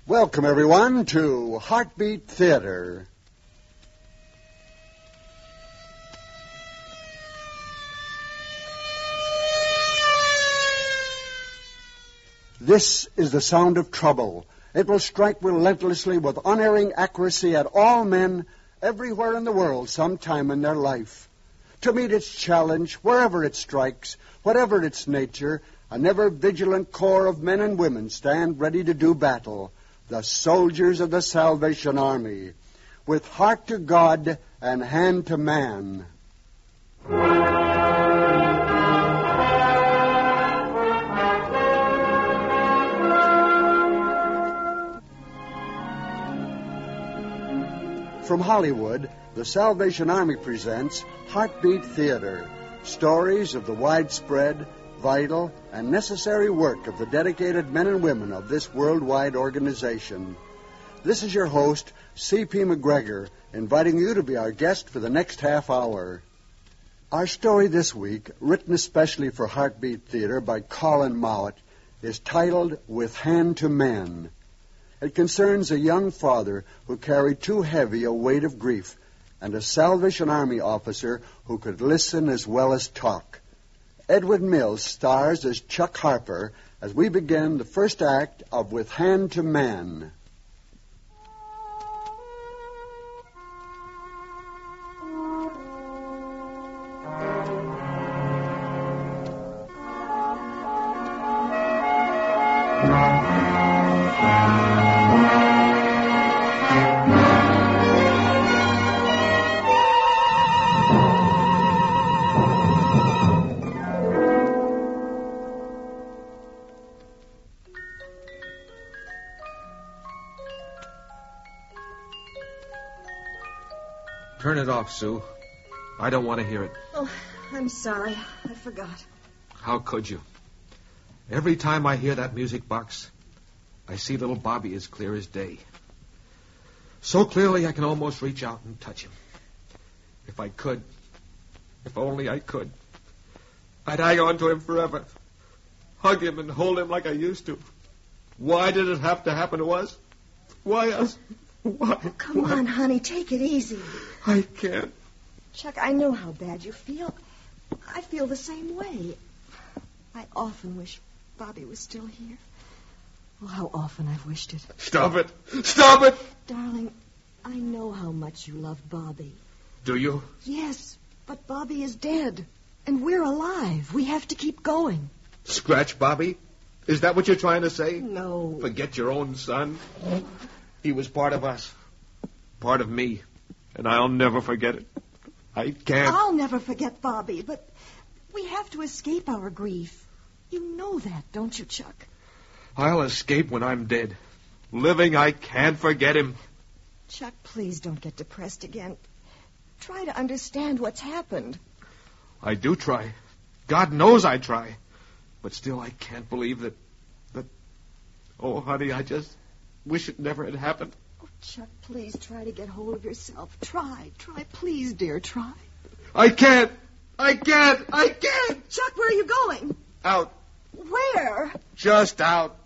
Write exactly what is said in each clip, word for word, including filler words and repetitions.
Welcome, everyone, to Heartbeat Theater. This is the sound of trouble. It will strike relentlessly with unerring accuracy at all men everywhere in the world sometime in their life. To meet its challenge, wherever it strikes, whatever its nature, an ever-vigilant corps of men and women stand ready to do battle. The soldiers of the Salvation Army, with heart to God and hand to man. From Hollywood, the Salvation Army presents Heartbeat Theater, stories of the widespread, vital, and necessary work of the dedicated men and women of this worldwide organization. This is your host, C P McGregor, inviting you to be our guest for the next half hour. Our story this week, written especially for Heartbeat Theater by Colin Mowat, is titled With Hand to Man. It concerns a young father who carried too heavy a weight of grief and a Salvation Army officer who could listen as well as talk. Edward Mills stars as Chuck Harper as we begin the first act of With Hand to Man. Turn it off, Sue. I don't want to hear it. Oh, I'm sorry. I forgot. How could you? Every time I hear that music box, I see little Bobby as clear as day. So clearly I can almost reach out and touch him. If I could, if only I could, I'd hang on to him forever. Hug him and hold him like I used to. Why did it have to happen to us? Why us? Why? Oh, come Why? on, honey. Take it easy. I can't. Chuck, I know how bad you feel. I feel the same way. I often wish Bobby was still here. Oh, how often I've wished it. Stop it. Stop it. Darling, I know how much you love Bobby. Do you? Yes, but Bobby is dead. And we're alive. We have to keep going. Scratch Bobby? Is that what you're trying to say? No. Forget your own son? He was part of us. Part of me. And I'll never forget it. I can't. I'll never forget Bobby, but we have to escape our grief. You know that, don't you, Chuck? I'll escape when I'm dead. Living, I can't forget him. Chuck, please don't get depressed again. Try to understand what's happened. I do try. God knows I try. But still, I can't believe that... that... Oh, honey, I just wish it never had happened. Oh, Chuck, please try to get hold of yourself. Try, try, please, dear, try. I can't. I can't. I can't. Chuck, where are you going? Out. Where? Just out.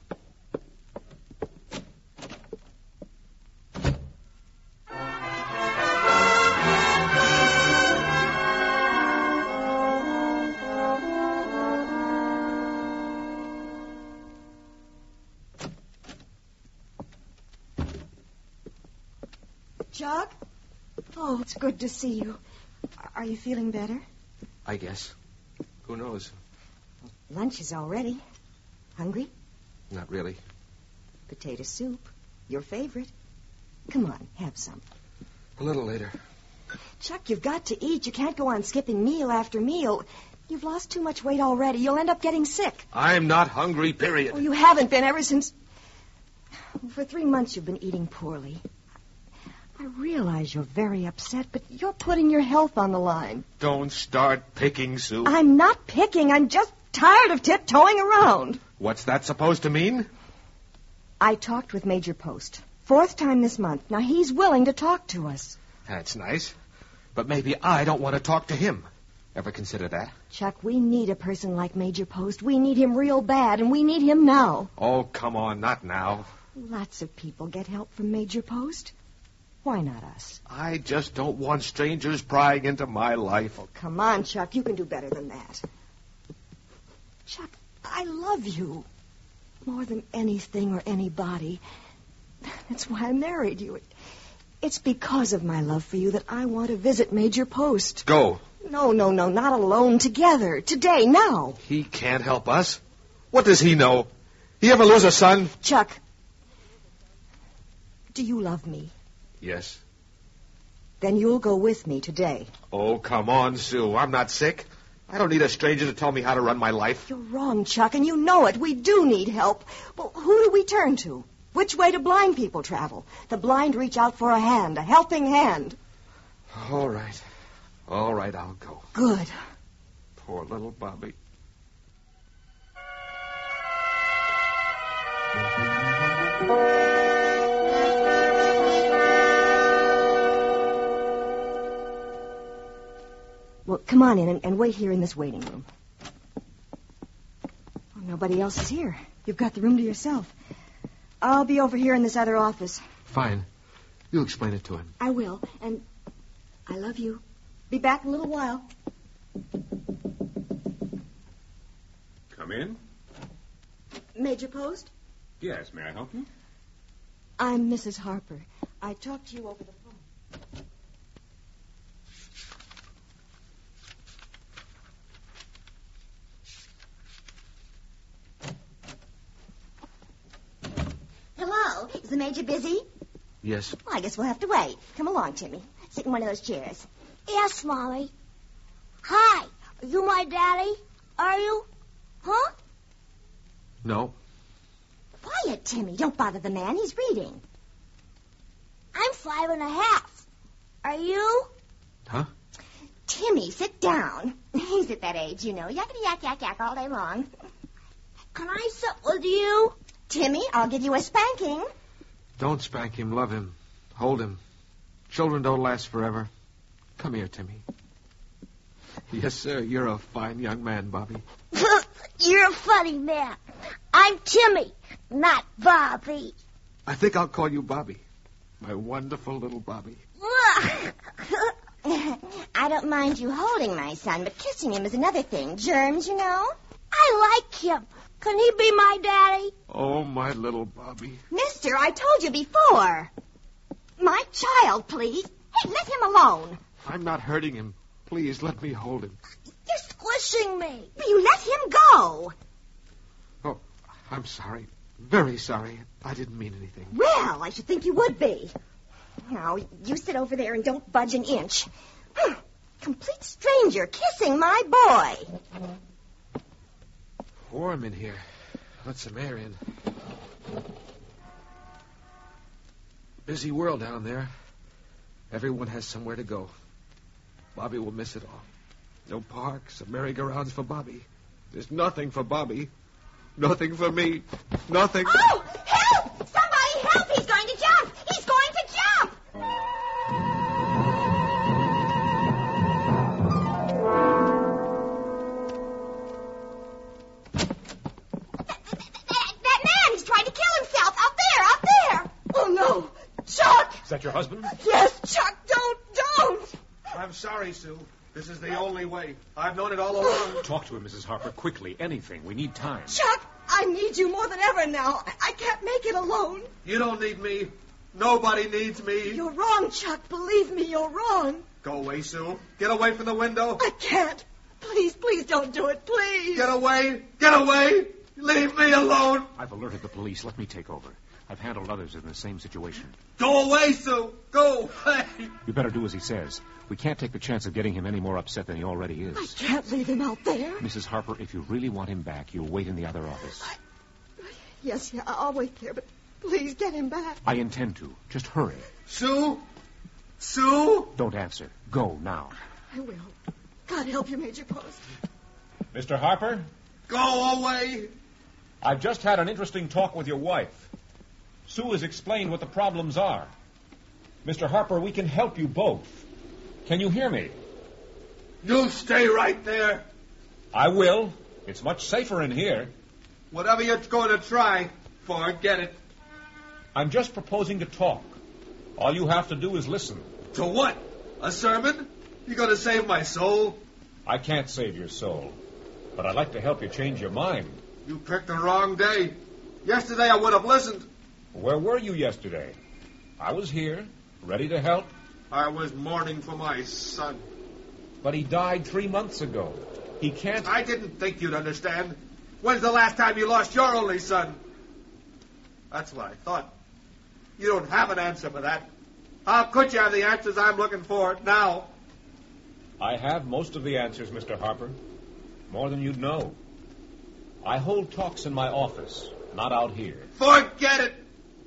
Chuck? Oh, it's good to see you. Are you feeling better? I guess. Who knows? Lunch is all ready. Hungry? Not really. Potato soup. Your favorite. Come on, have some. A little later. Chuck, you've got to eat. You can't go on skipping meal after meal. You've lost too much weight already. You'll end up getting sick. I'm not hungry, period. Oh, you haven't been ever since... For three months you've been eating poorly. I realize you're very upset, but you're putting your health on the line. Don't start picking, Sue. I'm not picking. I'm just tired of tiptoeing around. What's that supposed to mean? I talked with Major Post. Fourth time this month. Now, he's willing to talk to us. That's nice. But maybe I don't want to talk to him. Ever consider that? Chuck, we need a person like Major Post. We need him real bad, and we need him now. Oh, come on, not now. Lots of people get help from Major Post. Why not us? I just don't want strangers prying into my life. Oh, come on, Chuck. You can do better than that. Chuck, I love you. More than anything or anybody. That's why I married you. It's because of my love for you that I want to visit Major Post. Go. No, no, no, not alone. Together. Today, now. He can't help us. What does he know? He ever lose a son? Chuck, do you love me? Yes. Then you'll go with me today. Oh, come on, Sue. I'm not sick. I don't need a stranger to tell me how to run my life. You're wrong, Chuck, and you know it. We do need help. Well, who do we turn to? Which way do blind people travel? The blind reach out for a hand, a helping hand. All right. All right, I'll go. Good. Poor little Bobby. Well, come on in and, and wait here in this waiting room. Well, nobody else is here. You've got the room to yourself. I'll be over here in this other office. Fine. You explain it to him. I will, and I love you. Be back in a little while. Come in. Major Post? Yes, may I help you? I'm Missus Harper. I talked to you over the phone. Hello. Is the Major busy? Yes. Well, I guess we'll have to wait. Come along, Timmy. Sit in one of those chairs. Yes, Mommy. Hi. Are you my daddy? Are you? Huh? No. Quiet, Timmy. Don't bother the man. He's reading. I'm five and a half. Are you? Huh? Timmy, sit down. He's at that age, you know. Yakety yak yak yak all day long. Can I sit with you? Timmy, I'll give you a spanking. Don't spank him. Love him. Hold him. Children don't last forever. Come here, Timmy. Yes, sir. You're a fine young man, Bobby. You're a funny man. I'm Timmy, not Bobby. I think I'll call you Bobby. My wonderful little Bobby. I don't mind you holding my son, but kissing him is another thing. Germs, you know. I like him. Can he be my daddy? Oh, my little Bobby. Mister, I told you before. My child, please. Hey, let him alone. I'm not hurting him. Please, let me hold him. You're squishing me. You let him go. Oh, I'm sorry. Very sorry. I didn't mean anything. Well, I should think you would be. Now, you sit over there and don't budge an inch. Complete stranger kissing my boy. Warm in here. Let some air in. Busy world down there. Everyone has somewhere to go. Bobby will miss it all. No parks or merry-go-rounds for Bobby. There's nothing for Bobby. Nothing for me. Nothing. Oh, help! Somebody help! He's going to jump! He's going to jump! That, that man, he's trying to kill himself. Out there, out there. Oh, no. Chuck! Is that your husband? Yes, Chuck, don't, don't! I'm sorry, Sue. This is the only way. I've known it all along. Talk to him, Missus Harper, quickly. Anything. We need time. Chuck, I need you more than ever now. I, I can't make it alone. You don't need me. Nobody needs me. You're wrong, Chuck. Believe me, you're wrong. Go away, Sue. Get away from the window. I can't. Please, please don't do it, please. Get away. Get away. Leave me alone. I've alerted the police. Let me take over. I've handled others in the same situation. Go away, Sue. Go away. You better do as he says. We can't take the chance of getting him any more upset than he already is. I can't leave him out there. Missus Harper, if you really want him back, you'll wait in the other office. I... Yes, yeah, I'll wait there, but please get him back. I intend to. Just hurry. Sue? Sue? Don't answer. Go now. I will. God help you, Major Post. Mister Harper, Go away. I've just had an interesting talk with your wife. Sue has explained what the problems are. Mister Harper, we can help you both. Can you hear me? You stay right there. I will. It's much safer in here. Whatever you're going to try, forget it. I'm just proposing to talk. All you have to do is listen. To what? A sermon? You going to save my soul? I can't save your soul, but I'd like to help you change your mind. You picked the wrong day. Yesterday I would have listened. Where were you yesterday? I was here, ready to help. I was mourning for my son. But he died three months ago. He can't... I didn't think you'd understand. When's the last time you lost your only son? That's what I thought. You don't have an answer for that. How could you have the answers I'm looking for now? I have most of the answers, Mister Harper. More than you'd know. I hold talks in my office, not out here. Forget it!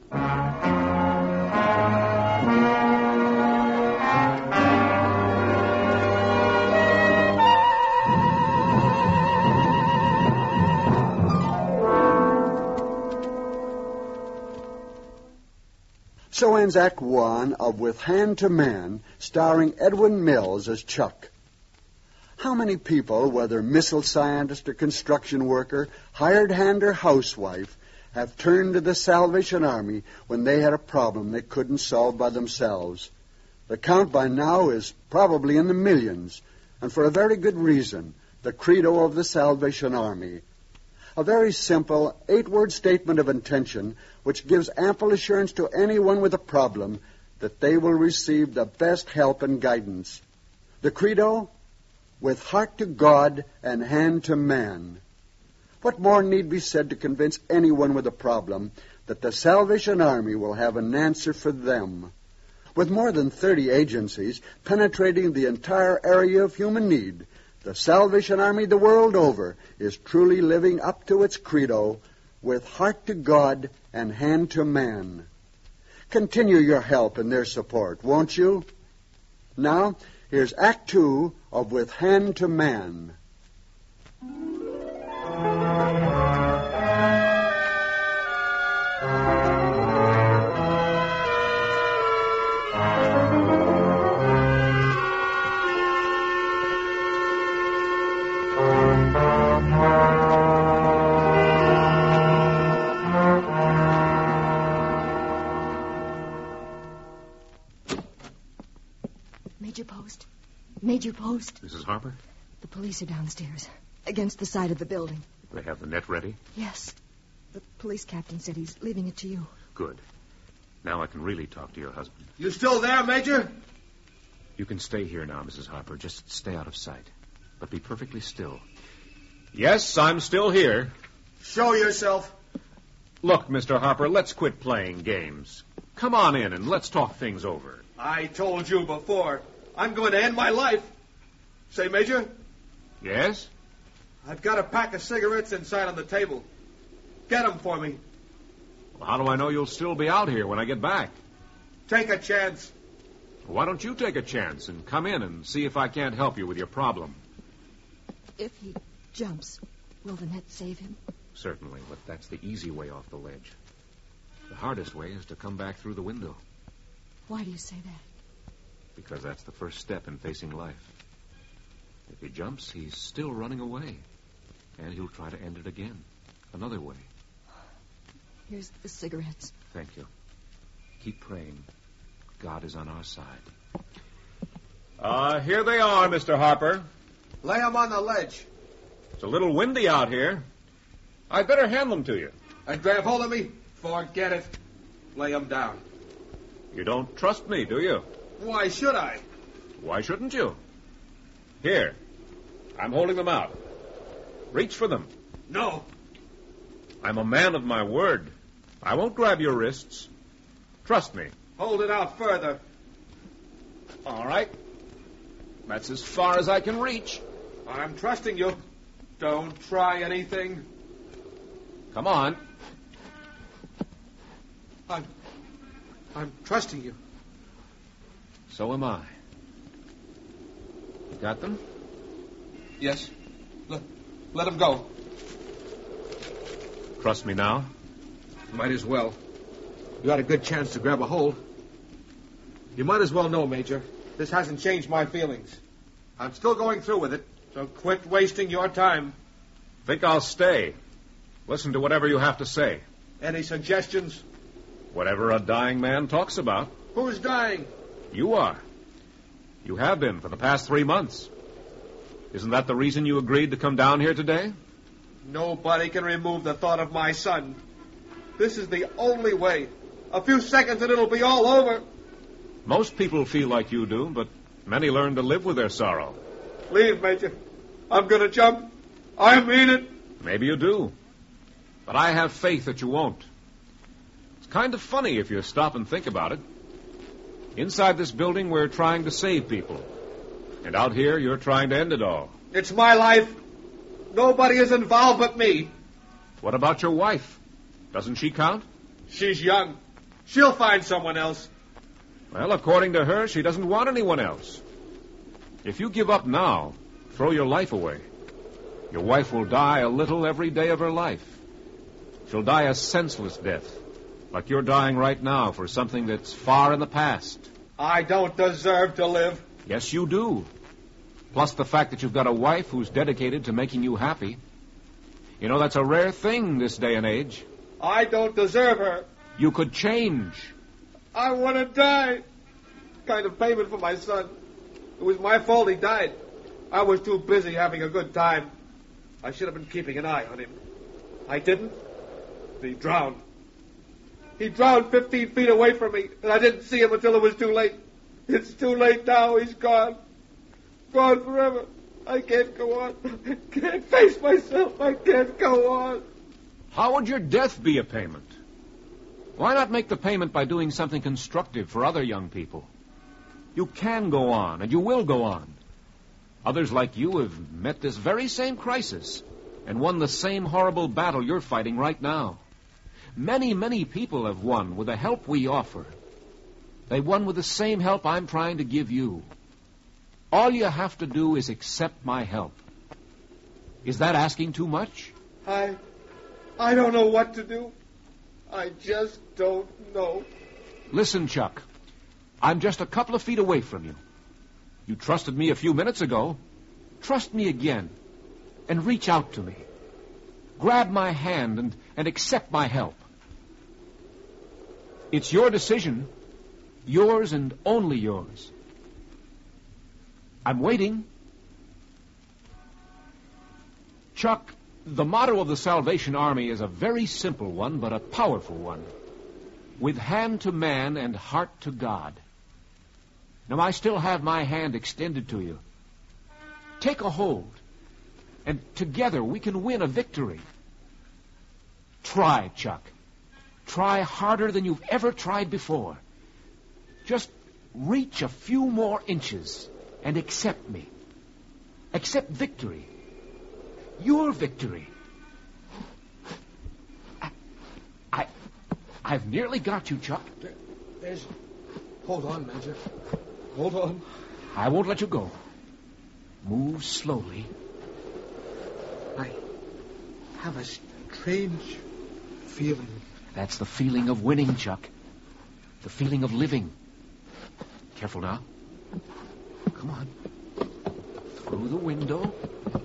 So ends Act One of With Hand to Man, starring Edwin Mills as Chuck. How many people, whether missile scientist or construction worker, hired hand or housewife, have turned to the Salvation Army when they had a problem they couldn't solve by themselves? The count by now is probably in the millions, and for a very good reason, the credo of the Salvation Army. A very simple, eight-word statement of intention which gives ample assurance to anyone with a problem that they will receive the best help and guidance. The credo, with heart to God and hand to man. What more need be said to convince anyone with a problem that the Salvation Army will have an answer for them? With more than thirty agencies penetrating the entire area of human need, the Salvation Army the world over is truly living up to its credo, with heart to God and hand to man. Continue your help and their support, won't you? Now, here's Act Two of With Hand to Man. Major Post. Major Post. Missus Harper? The police are downstairs, against the side of the building. They have the net ready? Yes. The police captain said he's leaving it to you. Good. Now I can really talk to your husband. You still there, Major? You can stay here now, Missus Harper. Just stay out of sight. But be perfectly still. Yes, I'm still here. Show yourself. Look, Mister Harper, let's quit playing games. Come on in and let's talk things over. I told you before, I'm going to end my life. Say, Major? Yes? I've got a pack of cigarettes inside on the table. Get them for me. Well, how do I know you'll still be out here when I get back? Take a chance. Why don't you take a chance and come in and see if I can't help you with your problem? If he jumps, will the net save him? Certainly, but that's the easy way off the ledge. The hardest way is to come back through the window. Why do you say that? Because that's the first step in facing life. If he jumps, he's still running away. And he'll try to end it again. Another way. Here's the cigarettes. Thank you. Keep praying. God is on our side. Uh, here they are, Mister Harper. Lay them on the ledge. It's a little windy out here. I'd better hand them to you. And grab hold of me? Forget it. Lay them down. You don't trust me, do you? Why should I? Why shouldn't you? Here. I'm holding them out. Reach for them. No. I'm a man of my word. I won't grab your wrists. Trust me. Hold it out further. All right. That's as far as I can reach. I'm trusting you. Don't try anything. Come on. I'm... I'm trusting you. So am I. You got them? Yes. Let, let him go. Trust me now? Might as well. You got a good chance to grab a hold. You might as well know, Major. This hasn't changed my feelings. I'm still going through with it, so quit wasting your time. Think I'll stay. Listen to whatever you have to say. Any suggestions? Whatever a dying man talks about. Who's dying? You are. You have been for the past three months. Isn't that the reason you agreed to come down here today? Nobody can remove the thought of my son. This is the only way. A few seconds and it'll be all over. Most people feel like you do, but many learn to live with their sorrow. Leave, Major. I'm going to jump. I mean it. Maybe you do. But I have faith that you won't. It's kind of funny if you stop and think about it. Inside this building, we're trying to save people. And out here, you're trying to end it all. It's my life. Nobody is involved but me. What about your wife? Doesn't she count? She's young. She'll find someone else. Well, according to her, she doesn't want anyone else. If you give up now, throw your life away, your wife will die a little every day of her life. She'll die a senseless death, like you're dying right now for something that's far in the past. I don't deserve to live. Yes, you do. Plus the fact that you've got a wife who's dedicated to making you happy. You know, that's a rare thing this day and age. I don't deserve her. You could change. I want to die. Kind of payment for my son. It was my fault he died. I was too busy having a good time. I should have been keeping an eye on him. I didn't. He drowned. He drowned fifteen feet away from me, and I didn't see him until it was too late. It's too late now. He's gone. Gone forever. I can't go on. I can't face myself. I can't go on. How would your death be a payment? Why not make the payment by doing something constructive for other young people? You can go on, and you will go on. Others like you have met this very same crisis and won the same horrible battle you're fighting right now. Many, many people have won with the help we offer. They won with the same help I'm trying to give you. All you have to do is accept my help. Is that asking too much? I... I don't know what to do. I just don't know. Listen, Chuck. I'm just a couple of feet away from you. You trusted me a few minutes ago. Trust me again. And reach out to me. Grab my hand and, and accept my help. It's your decision. Yours and only yours. I'm waiting. Chuck, the motto of the Salvation Army is a very simple one, but a powerful one. With hand to man and heart to God. Now, I still have my hand extended to you. Take a hold, and together we can win a victory. Try, Chuck. Try harder than you've ever tried before. Just reach a few more inches and accept me. Accept victory. Your victory. I, I, I've nearly got you, Chuck. There, there's... Hold on, Major. Hold on. I won't let you go. Move slowly. I have a strange feeling. That's the feeling of winning, Chuck. The feeling of living. Careful now. Come on. Through the window.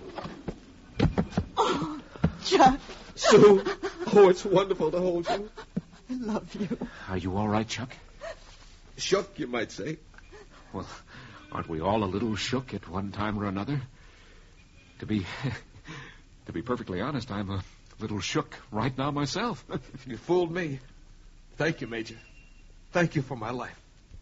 Oh, Chuck. Sue. Oh, it's wonderful to hold you. I love you. Are you all right, Chuck? Shook, you might say. Well, aren't we all a little shook at one time or another? To be... to be perfectly honest, I'm a little shook right now myself. You fooled me. Thank you, Major. Thank you for my life.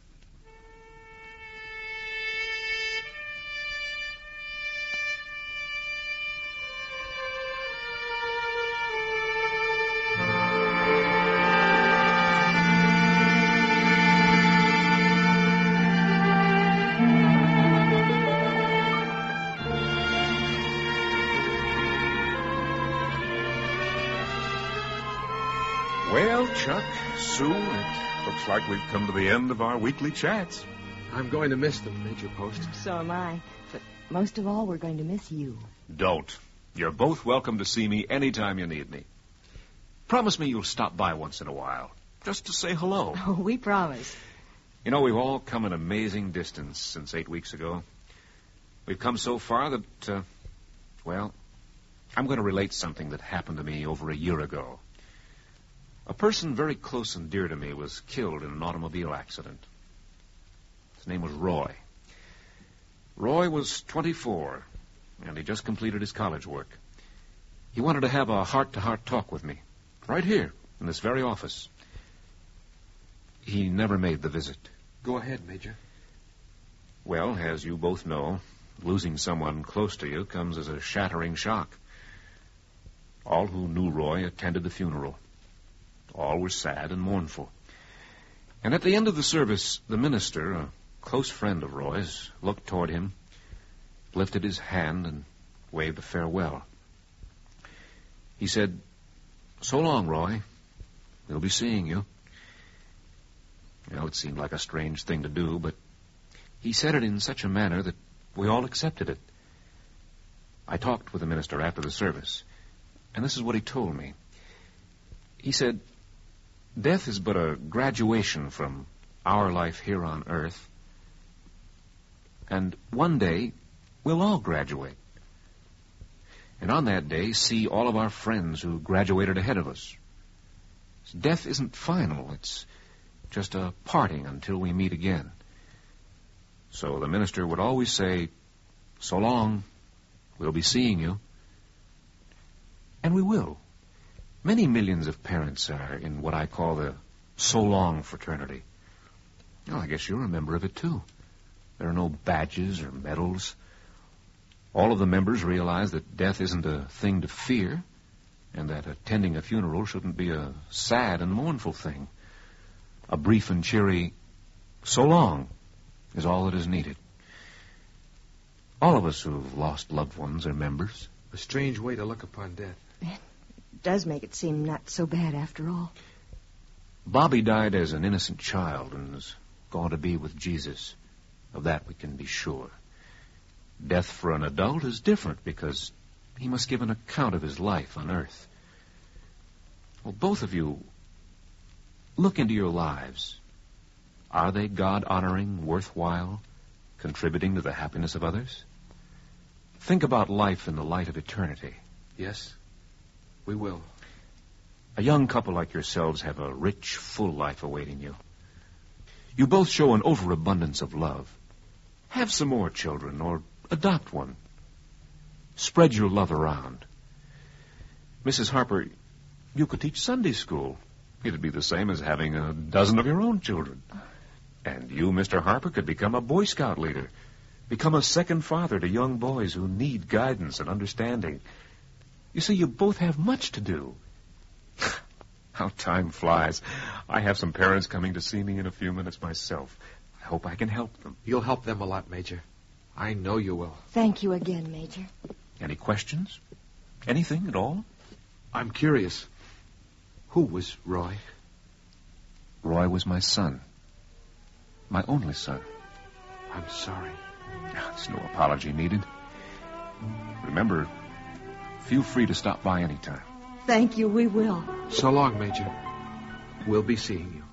Well, Chuck, Sue, it looks like we've come to the end of our weekly chats. I'm going to miss them, Major Post. So am I. But most of all, we're going to miss you. Don't. You're both welcome to see me anytime you need me. Promise me you'll stop by once in a while, just to say hello. Oh, we promise. You know, we've all come an amazing distance since eight weeks ago. We've come so far that, uh, well, I'm going to relate something that happened to me over a year ago. A person very close and dear to me was killed in an automobile accident. His name was Roy. Roy was twenty-four, and he just completed his college work. He wanted to have a heart-to-heart talk with me, right here, in this very office. He never made the visit. Go ahead, Major. Well, as you both know, losing someone close to you comes as a shattering shock. All who knew Roy attended the funeral. All were sad and mournful. And at the end of the service, the minister, a close friend of Roy's, looked toward him, lifted his hand, and waved a farewell. He said, "So long, Roy. We'll be seeing you." You know, it seemed like a strange thing to do, but he said it in such a manner that we all accepted it. I talked with the minister after the service, and this is what he told me. He said, "Death is but a graduation from our life here on earth, and one day we'll all graduate. And on that day, see all of our friends who graduated ahead of us. Death isn't final. It's just a parting until we meet again." So the minister would always say, "So long. We'll be seeing you." And we will. Many millions of parents are in what I call the So Long fraternity. Well, I guess you're a member of it, too. There are no badges or medals. All of the members realize that death isn't a thing to fear, and that attending a funeral shouldn't be a sad and mournful thing. A brief and cheery "so long" is all that is needed. All of us who've lost loved ones are members. A strange way to look upon death. It does make it seem not so bad after all. Bobby died as an innocent child and is gone to be with Jesus. Of that we can be sure. Death for an adult is different because he must give an account of his life on earth. Well, both of you, look into your lives. Are they God-honoring, worthwhile, contributing to the happiness of others? Think about life in the light of eternity. Yes, we will. A young couple like yourselves have a rich, full life awaiting you. You both show an overabundance of love. Have some more children, or adopt one. Spread your love around. Missus Harper, you could teach Sunday school. It'd be the same as having a dozen of your own children. And you, Mister Harper, could become a Boy Scout leader. Become a second father to young boys who need guidance and understanding. You see, you both have much to do. How time flies. I have some parents coming to see me in a few minutes myself. I hope I can help them. You'll help them a lot, Major. I know you will. Thank you again, Major. Any questions? Anything at all? I'm curious. Who was Roy? Roy was my son. My only son. I'm sorry. There's no apology needed. Remember, feel free to stop by any time. Thank you, we will. So long, Major. We'll be seeing you.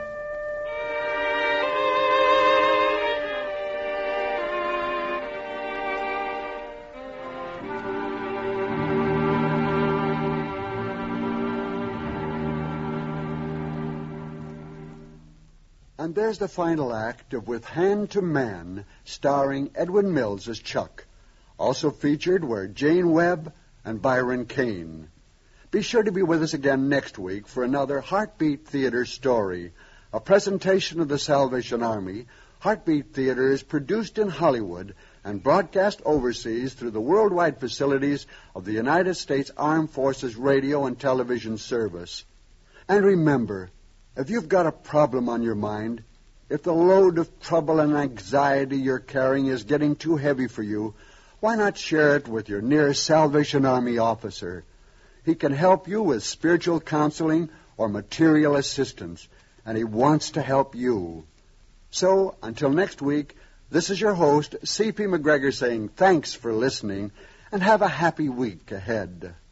And there's the final act of With Hand to Man, starring Edwin Mills as Chuck. Also featured were Jane Webb and Byron Kane. Be sure to be with us again next week for another Heartbeat Theater story, a presentation of the Salvation Army. Heartbeat Theater is produced in Hollywood and broadcast overseas through the worldwide facilities of the United States Armed Forces Radio and Television Service. And remember, if you've got a problem on your mind, if the load of trouble and anxiety you're carrying is getting too heavy for you, why not share it with your nearest Salvation Army officer? He can help you with spiritual counseling or material assistance, and he wants to help you. So, until next week, this is your host, C P McGregor, saying thanks for listening, and have a happy week ahead.